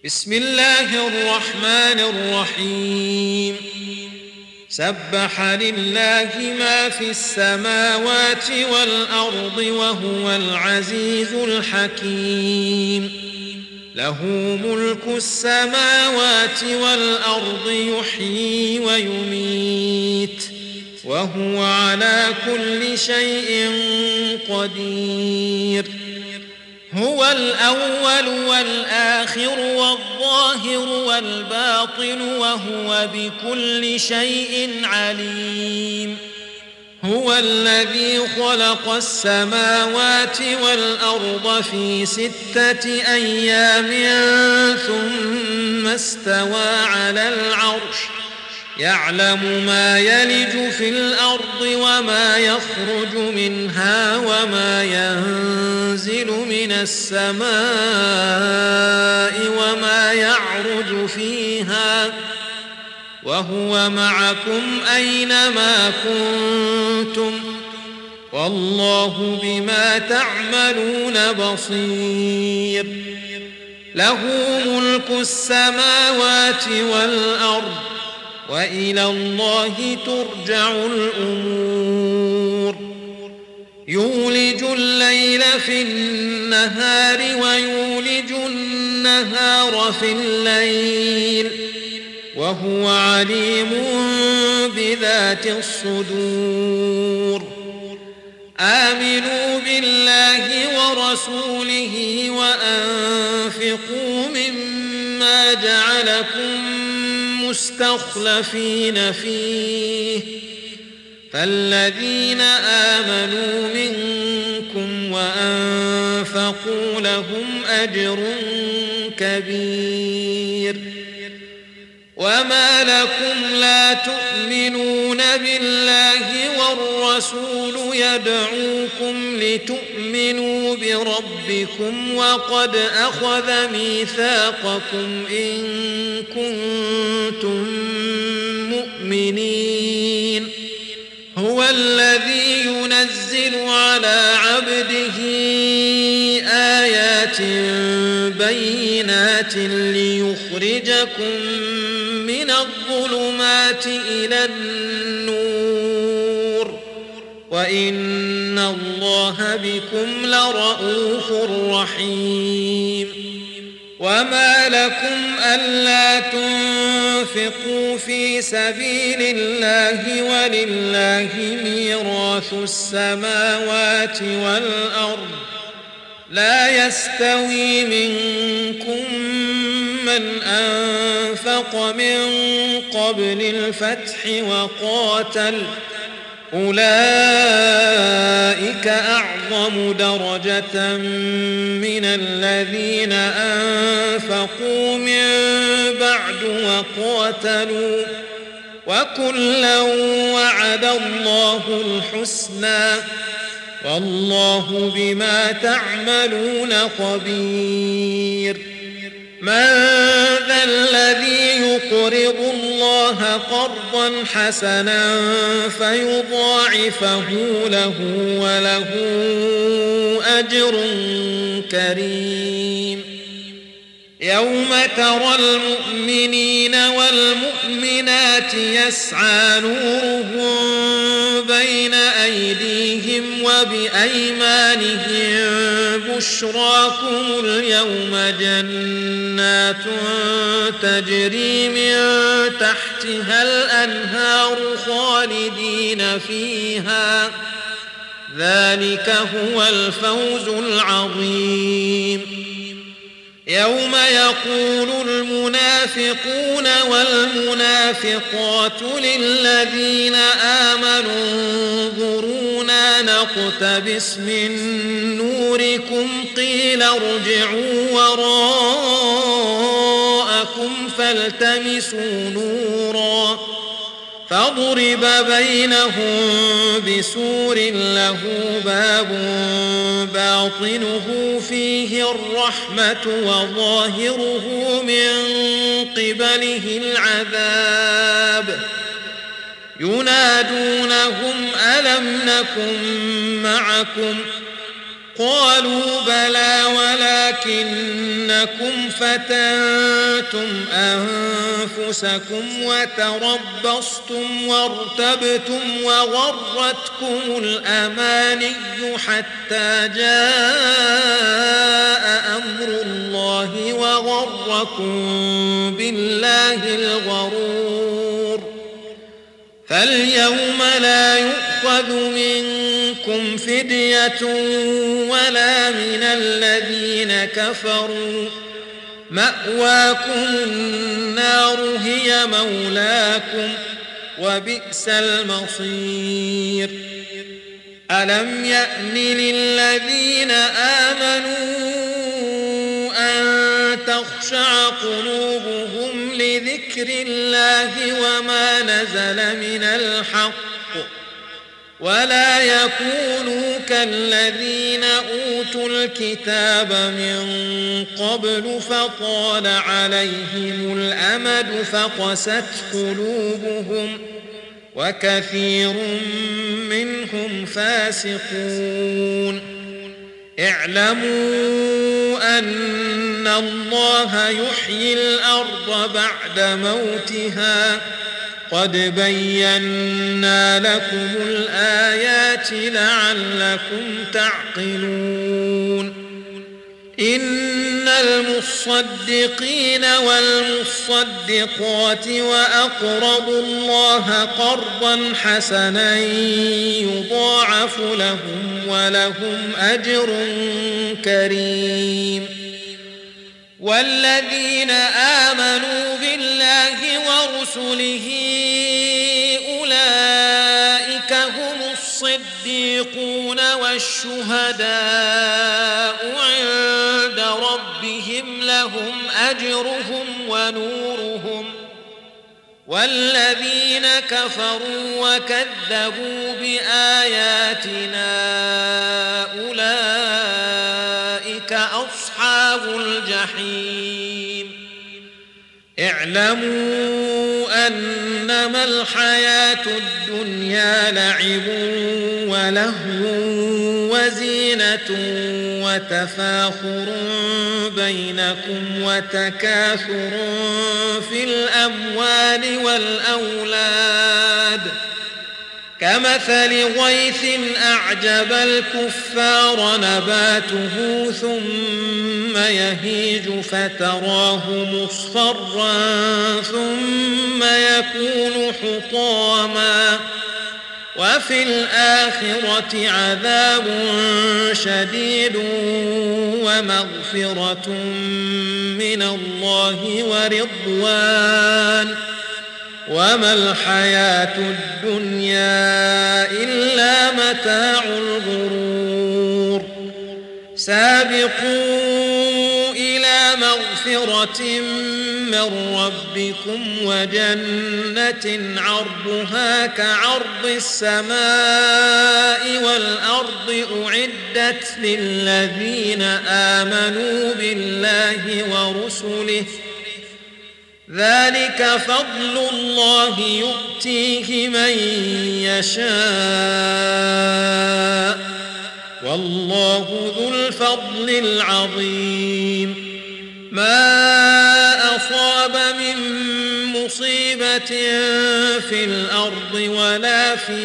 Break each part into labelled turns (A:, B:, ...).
A: بسم الله الرحمن الرحيم سبح لله ما في السماوات والأرض وهو العزيز الحكيم له ملك السماوات والأرض يحيي ويميت وهو على كل شيء قدير هو الأول والآخر والظاهر والباطن وهو بكل شيء عليم هو الذي خلق السماوات والأرض في 6 أيام ثم استوى على العرش يعلم ما يلج في الأرض وما يخرج منها وما ينزل من السماء وما يعرج فيها وهو معكم أينما كنتم والله بما تعملون بصير له ملك السماوات والأرض وإلى الله ترجع الأمور يولج الليل في النهار ويولج النهار في الليل وهو عليم بذات الصدور آمنوا بالله ورسوله وأنفقوا مما جعلكم مستخلفين فيه فالذين آمنوا منكم وأنفقوا لهم أجر كبير وما لكم لا تؤمنون بالله والرسول يدعوكم لتؤمنوا بربكم وقد أخذ ميثاقكم إن كنتم مؤمنين هو الذي ينزل على عبده آيات بينات ليخرجكم من الظلمات إلى النور وإن الله بكم لرءوف رحيم وما لكم ألا تنفقوا في سبيل الله ولله ميراث السماوات والأرض لا يستوي منكم من أنفق من قبل الفتح وقاتل أولئك أعظم درجة من الذين أنفقوا من بعد وقاتلوا وكلا وعد الله الحسنى والله بما تعملون خبير من ذا الذي يقرض الله قرضا حسنا فيضاعفه له وله أجر كريم يوم ترى المؤمنين والمؤمنات يسعى نورهم بين أيديهم وبأيمانهم بشراكم اليوم جنات تجري من تحتها الأنهار خالدين فيها ذلك هو الفوز العظيم يوم يقول المنافقون والمنافقات للذين آمنوا انظرونا نقتبس من نوركم قيل ارجعوا وراءكم فالتمسوا نورا فضرب بينهم بسور له باب باطنه فيه الرحمة وظاهره من قبله العذاب ينادونهم ألم نكن معكم قالوا بلى ولكنكم فتنتم أنفسكم وتربصتم وارتبتم وغرتكم الأماني حتى جاء أمر الله وغركم بالله الغرور فاليوم لا يؤخذ منكم فدية ولا من الذين كفروا مأواكم النار هي مولاكم وبئس المصير ألم يأن للذين آمنوا أن تخشع قلوبهم لذكر الله وما نزل من الحق ولا يكونوا كالذين أوتوا الكتاب من قبل فطال عليهم الأمد فقست قلوبهم وكثير منهم فاسقون اعلموا أن الله يحيي الأرض بعد موتها قد بينا لكم الآيات لعلكم تعقلون إن المصدقين والمصدقات وأقرضوا الله قرضا حسنا يضاعف لهم ولهم أجر كريم والذين آمنوا بالله ورسله أولئك هم الصديقون والشهداء عند ربهم لهم أجرهم ونورهم والذين كفروا وكذبوا بآياتنا أولئك أصحاب الجحيم اعلموا أنما الحياة الدنيا لعب ولهو وزينة وتفاخر بينكم وتكاثر في الأموال والأولاد كمثل غيث أعجب الكفار نباته ثم يهيج فتراه مصفرا ثم يكون حطاما وفي الآخرة عذاب شديد ومغفرة من الله ورضوان وما الحياة الدنيا إلا متاع الغرور سابقوا إلى مغفرة من ربكم وجنة عرضها كعرض السماء والأرض أعدت للذين آمنوا بالله ورسله ذلك فضل الله يؤتيه من يشاء والله ذو الفضل العظيم ما أصاب من مصيبة في الأرض ولا في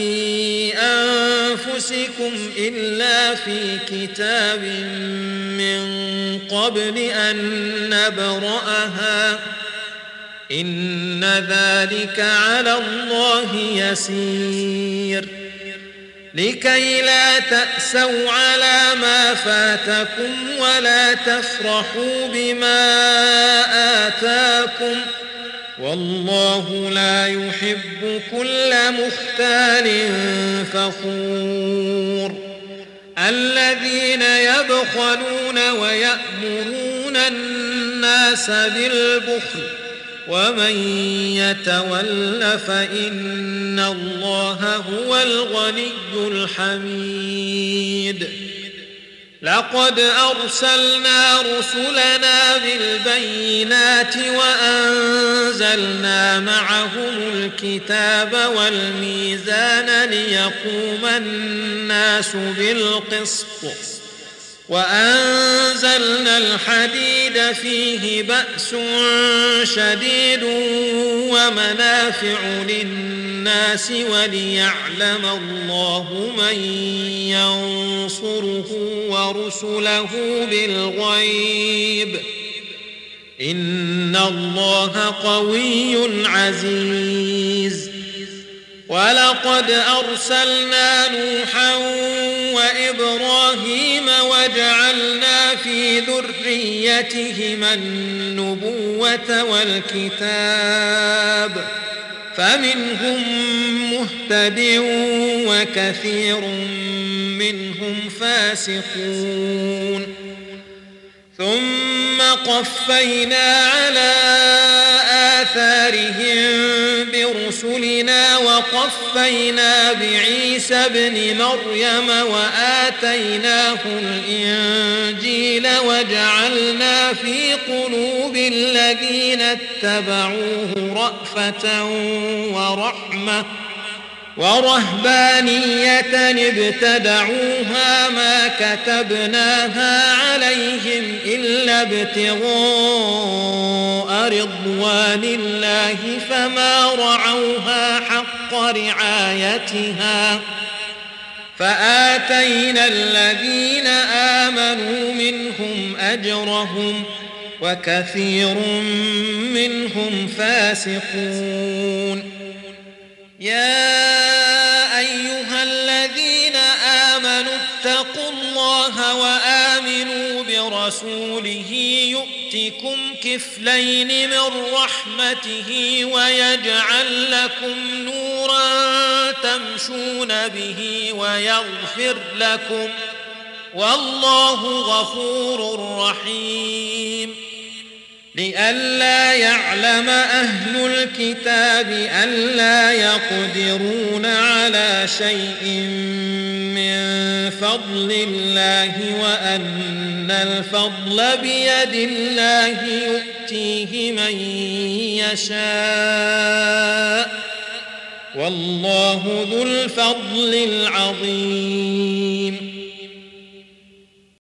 A: أنفسكم إلا في كتاب من قبل أن نبرأها إن ذلك على الله يسير لكي لا تأسوا على ما فاتكم ولا تفرحوا بما آتاكم والله لا يحب كل مختال فخور الذين يبخلون ويأمرون الناس بالبخل ومن يتول فإن الله هو الغني الحميد لقد أرسلنا رسلنا بالبينات وأنزلنا معهم الكتاب والميزان ليقوم الناس بالقسط وأنزلنا الحديد فيه بأس شديد ومنافع للناس وليعلم الله من ينصره ورسله بالغيب إن الله قوي عزيز. ولقد أرسلنا نوحا وإبراهيم وجعلنا في ذريتهما النبوة والكتاب فمنهم مهتد وكثير منهم فاسقون. ثم قفينا على آثارهم برسلنا وقفينا بعيسى ابن مريم وآتيناه الإنجيل وجعلنا في قلوب الذين اتبعوه رأفة ورحمة ورهبانية ابتدعوها ما كتبناها عليهم إلا ابتغاء رضوان الله فما رعوها حق رعايتها فآتينا الذين آمنوا منهم أجرهم وكثير منهم فاسقون. يا أيها الذين آمنوا اتقوا الله وآمنوا برسوله يؤتكم كفلين من رحمته ويجعل لكم نورا تمشون به ويغفر لكم والله غفور رحيم. لئلا يعلم أهل الكتاب ألا يقدرون على شيء من فضل الله وأن الفضل بيد الله يؤتيه من يشاء والله ذو الفضل العظيم.